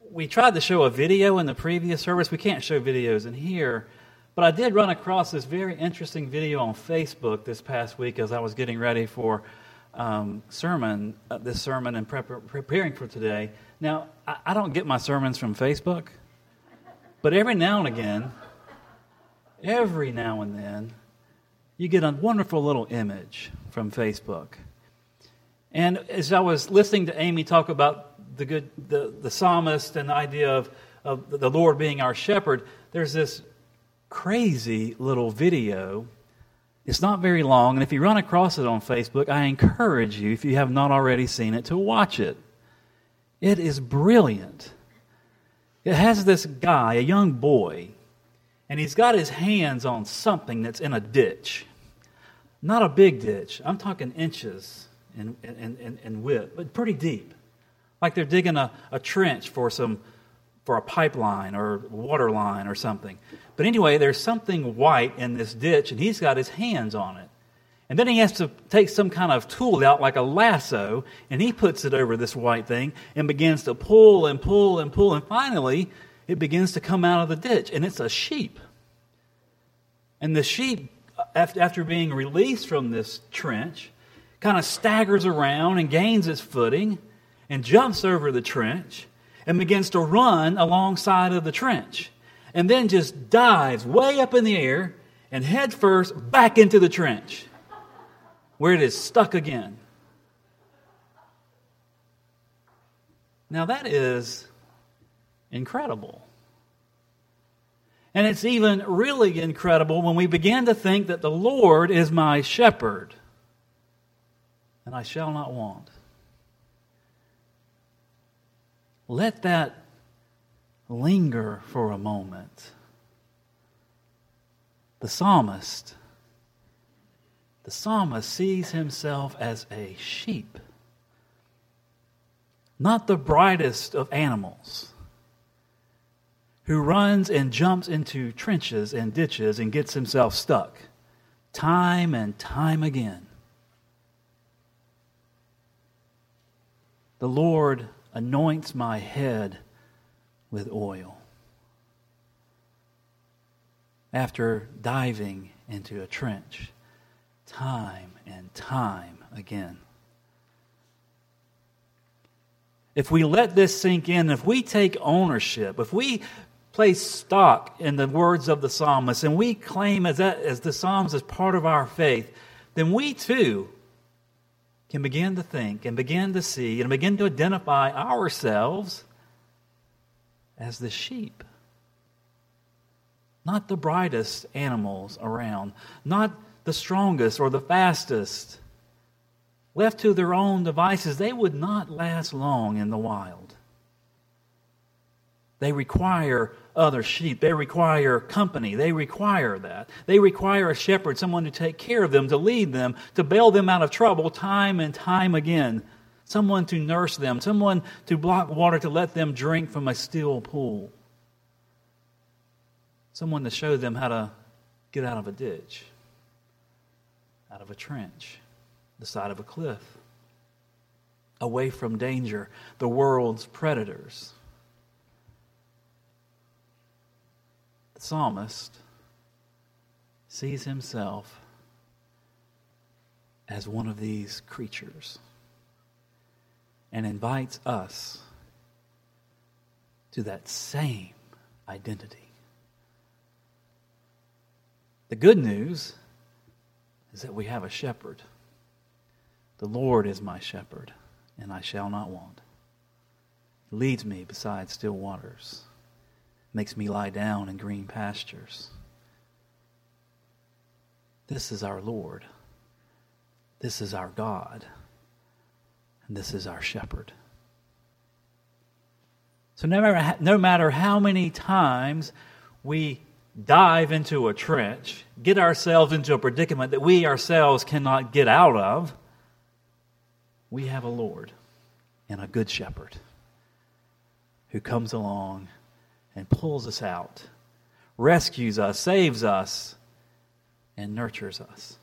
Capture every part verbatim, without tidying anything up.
we tried to show a video in the previous service. We can't show videos in here. But I did run across this very interesting video on Facebook this past week as I was getting ready for um, sermon, uh, this sermon and prep- preparing for today. Now, I, I don't get my sermons from Facebook, but every now and again, every now and then, you get a wonderful little image from Facebook. And as I was listening to Amy talk about the good, the, the psalmist and the idea of, of the Lord being our shepherd, there's this crazy little video. It's not very long, and if you run across it on Facebook, I encourage you, if you have not already seen it, to watch it. It is brilliant. It has this guy, a young boy, and he's got his hands on something that's in a ditch. Not a big ditch. I'm talking inches in, in, in, in width, but pretty deep. Like they're digging a, a trench for some for a pipeline or water line or something. But anyway, there's something white in this ditch, and he's got his hands on it. And then he has to take some kind of tool out, like a lasso, and he puts it over this white thing and begins to pull and pull and pull, and finally, it begins to come out of the ditch, and it's a sheep. And the sheep, after being released from this trench, kind of staggers around and gains its footing and jumps over the trench and begins to run alongside of the trench, and then just dives way up in the air and head first back into the trench, where it is stuck again. Now that is incredible. And it's even really incredible when we begin to think that the Lord is my shepherd, and I shall not want. Let that linger for a moment. The psalmist, the psalmist sees himself as a sheep, not the brightest of animals, who runs and jumps into trenches and ditches and gets himself stuck time and time again. The Lord anoints my head with oil after diving into a trench time and time again. If we let this sink in, if we take ownership, if we place stock in the words of the psalmist and we claim as that as the Psalms as part of our faith, then we too can begin to think and begin to see and begin to identify ourselves as the sheep. Not the brightest animals around, not the strongest or the fastest. Left to their own devices, they would not last long in the wild. They require other sheep. They require company. They require that. They require a shepherd, someone to take care of them, to lead them, to bail them out of trouble time and time again. Someone to nurse them, someone to block water to let them drink from a still pool. Someone to show them how to get out of a ditch, out of a trench, the side of a cliff, away from danger, the world's predators. The psalmist sees himself as one of these creatures and invites us to that same identity. The good news is that we have a shepherd. The Lord is my shepherd, and I shall not want. He leads me beside still waters, makes me lie down in green pastures. This is our Lord. This is our God. And this is our shepherd. So no matter, no matter how many times we dive into a trench, get ourselves into a predicament that we ourselves cannot get out of, we have a Lord and a good shepherd who comes along and pulls us out, rescues us, saves us, and nurtures us.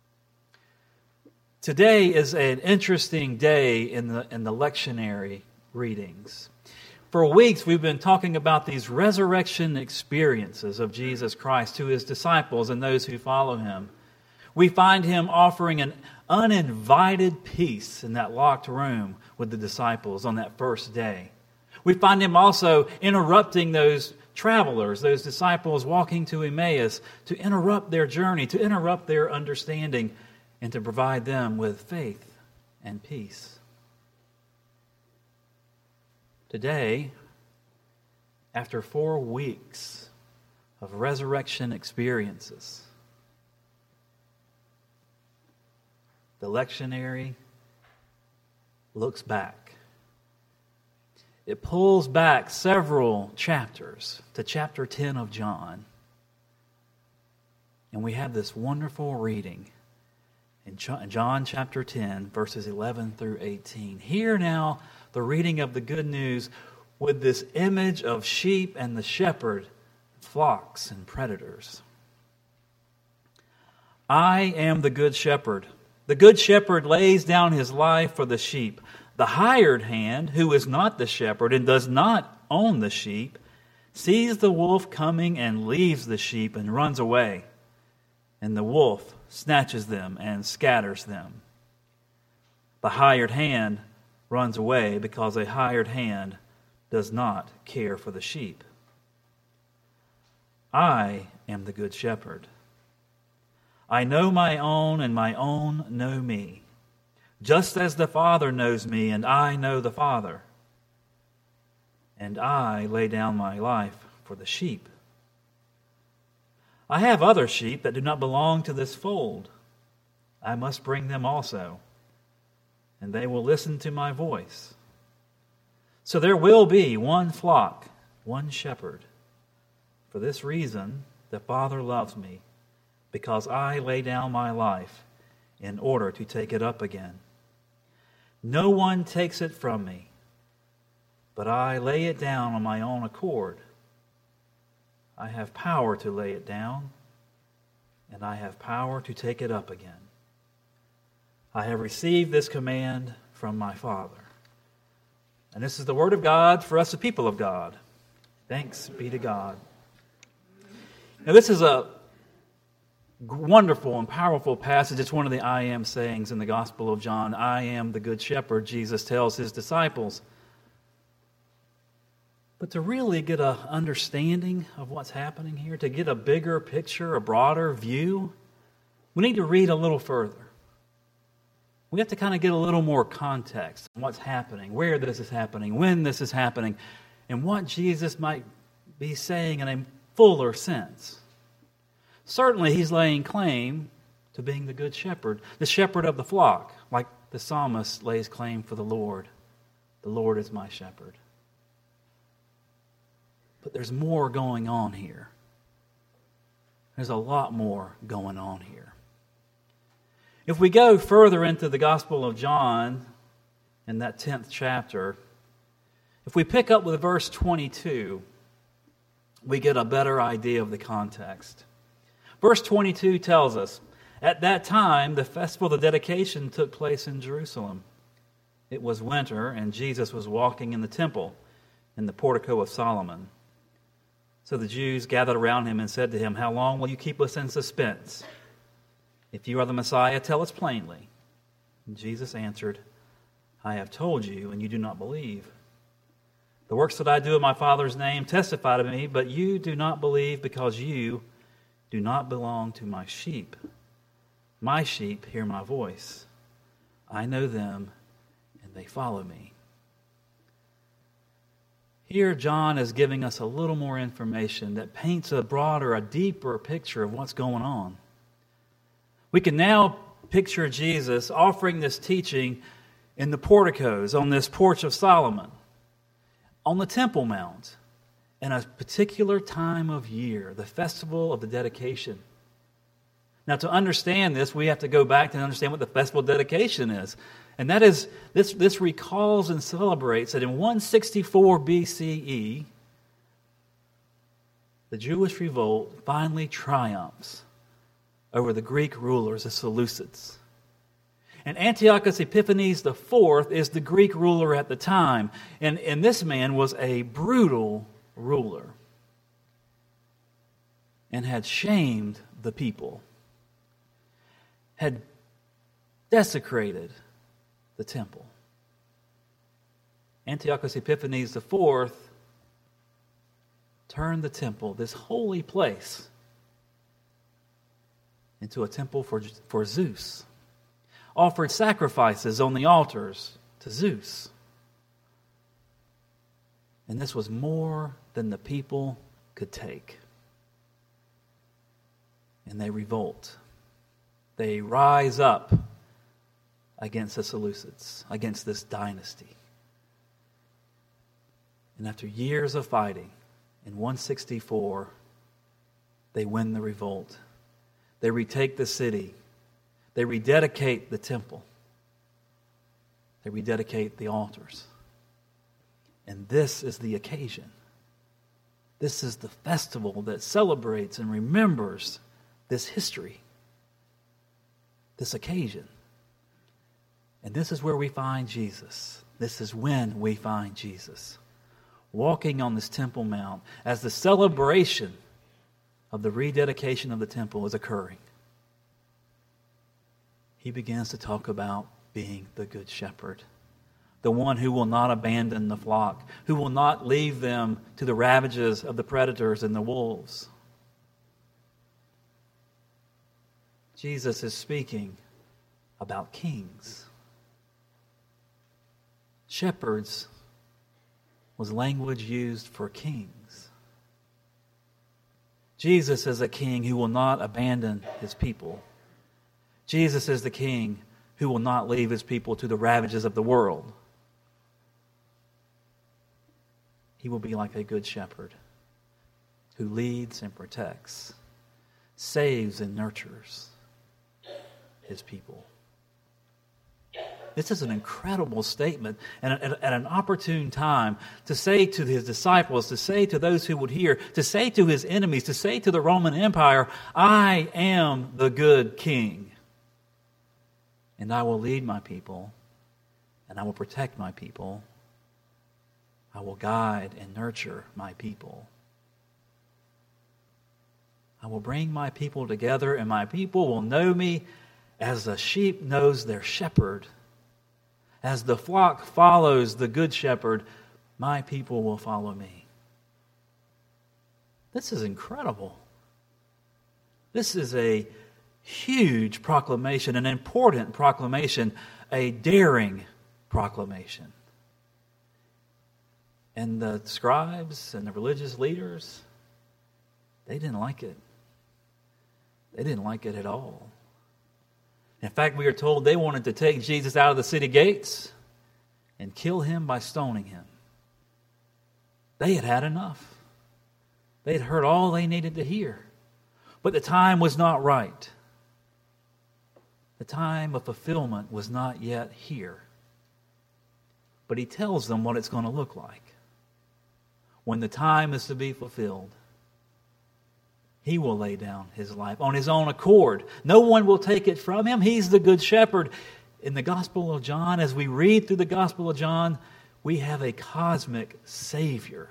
Today is an interesting day in the in the lectionary readings. For weeks, we've been talking about these resurrection experiences of Jesus Christ to his disciples and those who follow him. We find him offering an uninvited peace in that locked room with the disciples on that first day. We find him also interrupting those travelers, those disciples walking to Emmaus, to interrupt their journey, to interrupt their understanding, and to provide them with faith and peace. Today, after four weeks of resurrection experiences, the lectionary looks back. It pulls back several chapters to chapter ten of John. And we have this wonderful reading in John chapter ten, verses eleven through eighteen. Hear now the reading of the good news with this image of sheep and the shepherd, flocks and predators. I am the good shepherd. The good shepherd lays down his life for the sheep. The hired hand, who is not the shepherd and does not own the sheep, sees the wolf coming and leaves the sheep and runs away. And the wolf snatches them and scatters them. The hired hand runs away because a hired hand does not care for the sheep. I am the good shepherd. I know my own, and my own know me, just as the Father knows me, and I know the Father. And I lay down my life for the sheep. I have other sheep that do not belong to this fold. I must bring them also, and they will listen to my voice. So there will be one flock, one shepherd. For this reason, the Father loves me, because I lay down my life in order to take it up again. No one takes it from me, but I lay it down on my own accord. I have power to lay it down, and I have power to take it up again. I have received this command from my Father. And this is the word of God for us, the people of God. Thanks be to God. Now, this is a wonderful and powerful passage. It's one of the I am sayings in the Gospel of John. I am the good shepherd, Jesus tells his disciples. But to really get an understanding of what's happening here, to get a bigger picture, a broader view, we need to read a little further. We have to kind of get a little more context on what's happening, where this is happening, when this is happening, and what Jesus might be saying in a fuller sense. Certainly, he's laying claim to being the good shepherd, the shepherd of the flock, like the psalmist lays claim for the Lord. The Lord is my shepherd. But there's more going on here. There's a lot more going on here. If we go further into the Gospel of John, in that tenth chapter, if we pick up with verse twenty-two, we get a better idea of the context. Verse twenty-two tells us, at that time, the festival of the dedication took place in Jerusalem. It was winter, and Jesus was walking in the temple, in the portico of Solomon. So the Jews gathered around him and said to him, how long will you keep us in suspense? If you are the Messiah, tell us plainly. And Jesus answered, I have told you, and you do not believe. The works that I do in my Father's name testify to me, but you do not believe because you do not belong to my sheep. My sheep hear my voice. I know them, and they follow me. Here, John is giving us a little more information that paints a broader, a deeper picture of what's going on. We can now picture Jesus offering this teaching in the porticos, on this porch of Solomon, on the Temple Mount, in a particular time of year, the festival of the dedication. Now, to understand this, we have to go back and understand what the festival of dedication is. And that is, this, this recalls and celebrates that in one sixty-four B C E, the Jewish revolt finally triumphs over the Greek rulers, the Seleucids. And Antiochus Epiphanes the fourth is the Greek ruler at the time. And, and this man was a brutal ruler and had shamed the people, had desecrated the temple. Antiochus Epiphanes the fourth turned the temple, this holy place, into a temple for, for Zeus. Offered sacrifices on the altars to Zeus. And this was more than the people could take. And they revolt. They rise up against the Seleucids, against this dynasty. And after years of fighting, in one sixty-four, they win the revolt. They retake the city. They rededicate the temple. They rededicate the altars. And this is the occasion. This is the festival that celebrates and remembers this history, this occasion. And this is where we find Jesus. This is when we find Jesus, walking on this Temple Mount as the celebration of the rededication of the temple is occurring. He begins to talk about being the good shepherd, the one who will not abandon the flock, who will not leave them to the ravages of the predators and the wolves. Jesus is speaking about kings. Shepherds was language used for kings. Jesus is a king who will not abandon his people. Jesus is the king who will not leave his people to the ravages of the world. He will be like a good shepherd who leads and protects, saves and nurtures his people. This is an incredible statement and at an opportune time to say to his disciples, to say to those who would hear, to say to his enemies, to say to the Roman Empire, I am the good king. And I will lead my people, and I will protect my people. I will guide and nurture my people. I will bring my people together, and my people will know me as the sheep knows their shepherd. As the flock follows the good shepherd, my people will follow me. This is incredible. This is a huge proclamation, an important proclamation, a daring proclamation. And the scribes and the religious leaders, they didn't like it. They didn't like it at all. In fact, we are told they wanted to take Jesus out of the city gates and kill him by stoning him. They had had enough. They had heard all they needed to hear. But the time was not right. The time of fulfillment was not yet here. But he tells them what it's going to look like. When the time is to be fulfilled, he will lay down his life on his own accord. No one will take it from him. He's the good shepherd. In the Gospel of John, as we read through the Gospel of John, we have a cosmic Savior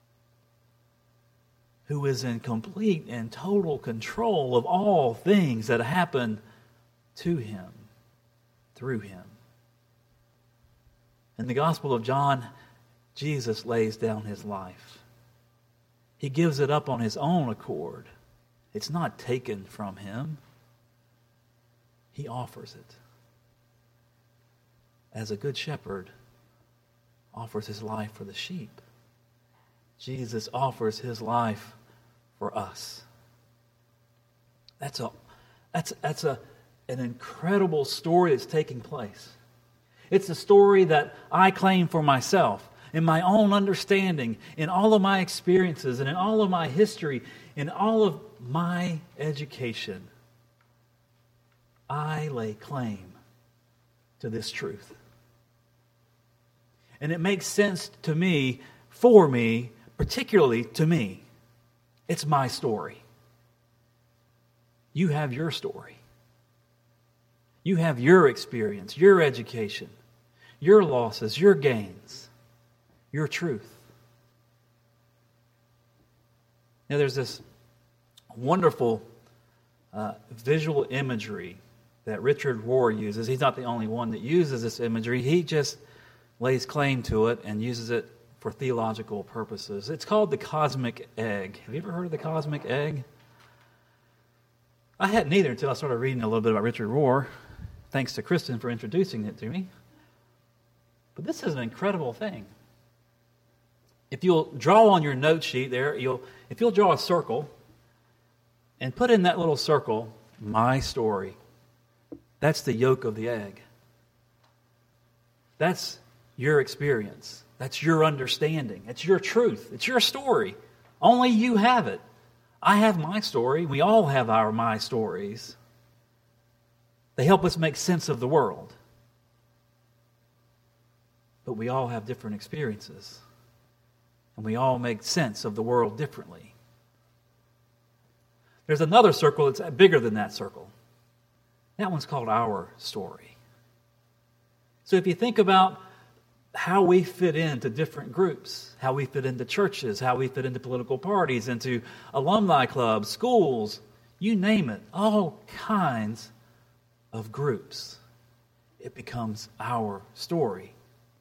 who is in complete and total control of all things that happen to him, through him. In the Gospel of John, Jesus lays down his life. He gives it up on his own accord. It's not taken from him. He offers it. As a good shepherd offers his life for the sheep, Jesus offers his life for us. That's a that's that's a an incredible story that's taking place. It's a story that I claim for myself, in my own understanding, in all of my experiences, and in all of my history, in all of my education. I lay claim to this truth. And it makes sense to me, for me, particularly to me. It's my story. You have your story. You have your experience, your education, your losses, your gains, your truth. Now, there's this wonderful uh, visual imagery that Richard Rohr uses. He's not the only one that uses this imagery. He just lays claim to it and uses it for theological purposes. It's called the cosmic egg. Have you ever heard of the cosmic egg? I hadn't either until I started reading a little bit about Richard Rohr. Thanks to Kristen for introducing it to me. But this is an incredible thing. If you'll draw on your note sheet there, you'll if you'll draw a circle and put in that little circle, my story. That's the yolk of the egg. That's your experience. That's your understanding. It's your truth. It's your story. Only you have it. I have my story. We all have our my stories. They help us make sense of the world. But we all have different experiences. And we all make sense of the world differently. There's another circle that's bigger than that circle. That one's called our story. So if you think about how we fit into different groups, how we fit into churches, how we fit into political parties, into alumni clubs, schools, you name it, all kinds of groups, it becomes our story.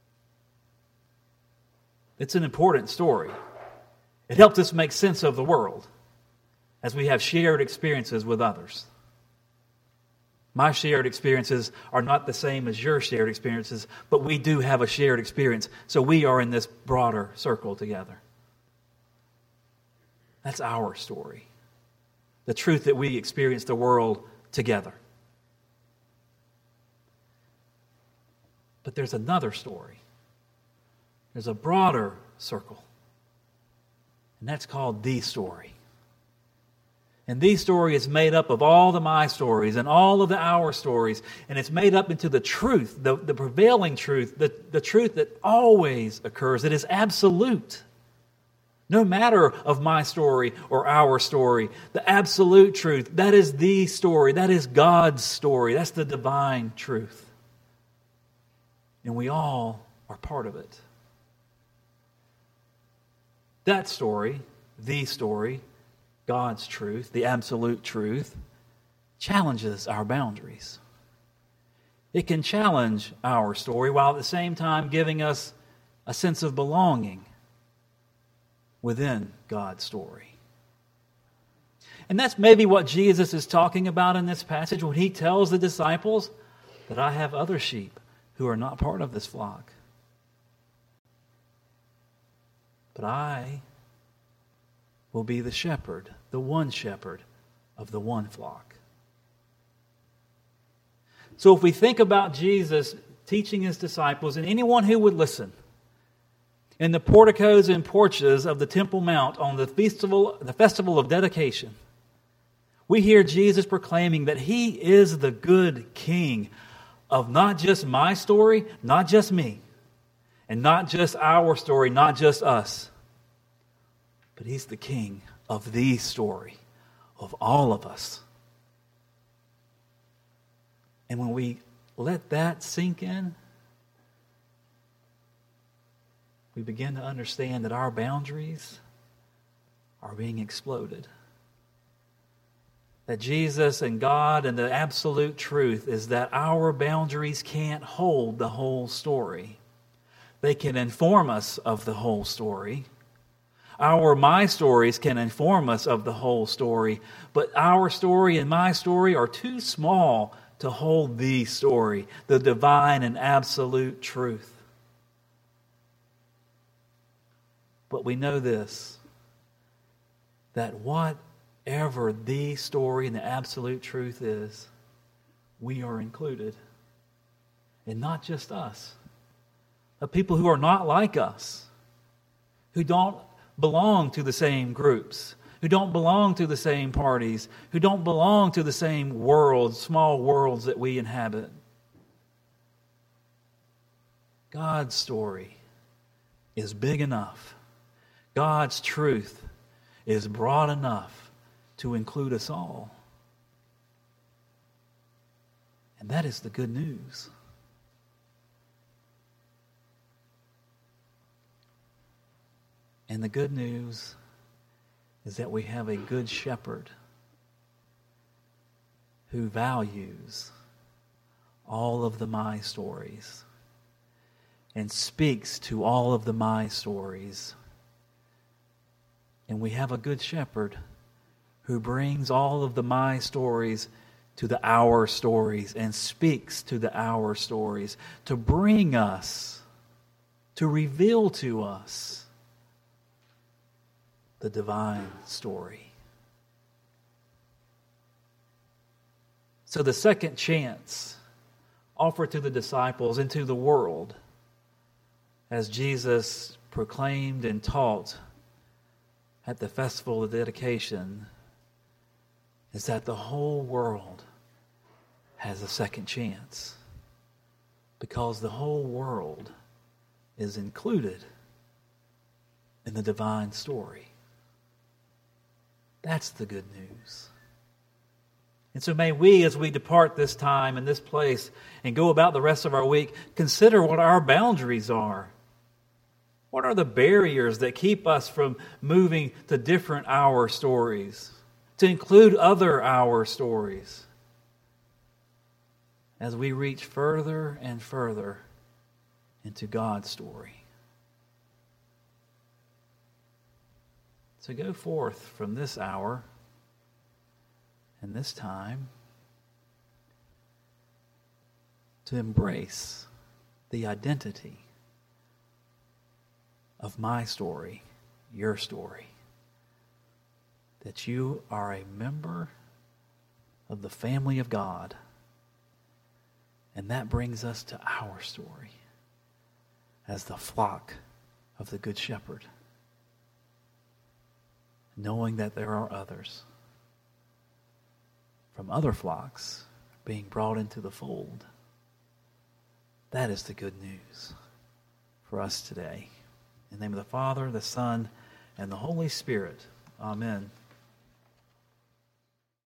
It's an important story. It helps us make sense of the world as we have shared experiences with others. My shared experiences are not the same as your shared experiences, but we do have a shared experience, so we are in this broader circle together. That's our story. The truth that we experience the world together. But there's another story. There's a broader circle. And that's called the story. And the story is made up of all the my stories and all of the our stories. And it's made up into the truth, the, the prevailing truth, the, the truth that always occurs. It is absolute. No matter of my story or our story, the absolute truth, that is the story. That is God's story. That's the divine truth. And we all are part of it. That story, the story, God's truth, the absolute truth, challenges our boundaries. It can challenge our story while at the same time giving us a sense of belonging within God's story. And that's maybe what Jesus is talking about in this passage when he tells the disciples that I have other sheep who are not part of this flock. But I will be the shepherd, the one shepherd of the one flock. So if we think about Jesus teaching his disciples and anyone who would listen, in the porticos and porches of the Temple Mount on the festival, the festival of dedication, we hear Jesus proclaiming that he is the good king of not just my story, not just me, and not just our story, not just us, but he's the king of the story of all of us. And when we let that sink in, we begin to understand that our boundaries are being exploded. That Jesus and God and the absolute truth is that our boundaries can't hold the whole story. They can inform us of the whole story. Our my stories can inform us of the whole story, but our story and my story are too small to hold the story, the divine and absolute truth. But we know this, that whatever the story and the absolute truth is, we are included. And not just us. The people who are not like us, who don't belong to the same groups, who don't belong to the same parties, who don't belong to the same worlds, small worlds that we inhabit. God's story is big enough. God's truth is broad enough to include us all. And that is the good news. And the good news is that we have a good shepherd who values all of the my stories and speaks to all of the my stories. And we have a good shepherd who brings all of the my stories to the our stories and speaks to the our stories to bring us, to reveal to us the divine story. So the second chance offered to the disciples and to the world as Jesus proclaimed and taught at the festival of dedication is that the whole world has a second chance because the whole world is included in the divine story. That's the good news. And so may we, as we depart this time and this place and go about the rest of our week, consider what our boundaries are. What are the barriers that keep us from moving to different our stories, to include other our stories, as we reach further and further into God's story? So go forth from this hour and this time to embrace the identity of my story, your story, that you are a member of the family of God. And that brings us to our story as the flock of the Good Shepherd, knowing that there are others from other flocks being brought into the fold. That is the good news for us today. In the name of the Father, the Son, and the Holy Spirit. Amen.